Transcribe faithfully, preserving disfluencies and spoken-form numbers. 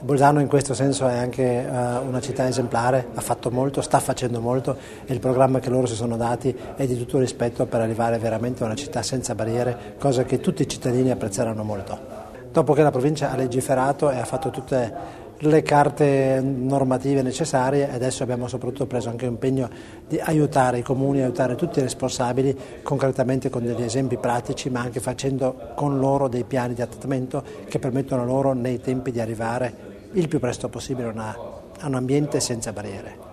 Bolzano in questo senso è anche uh, una città esemplare, ha fatto molto, sta facendo molto e il programma che loro si sono dati è di tutto rispetto per arrivare veramente a una città senza barriere, cosa che tutti i cittadini apprezzeranno molto. Dopo che la provincia ha legiferato e ha fatto tutte le carte normative necessarie, adesso abbiamo soprattutto preso anche l'impegno di aiutare i comuni, aiutare tutti i responsabili concretamente con degli esempi pratici, ma anche facendo con loro dei piani di adattamento che permettono loro nei tempi di arrivare il più presto possibile a un ambiente senza barriere.